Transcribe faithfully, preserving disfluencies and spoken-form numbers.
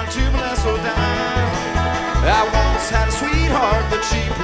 two bless or dime. I once had a sweetheart, but she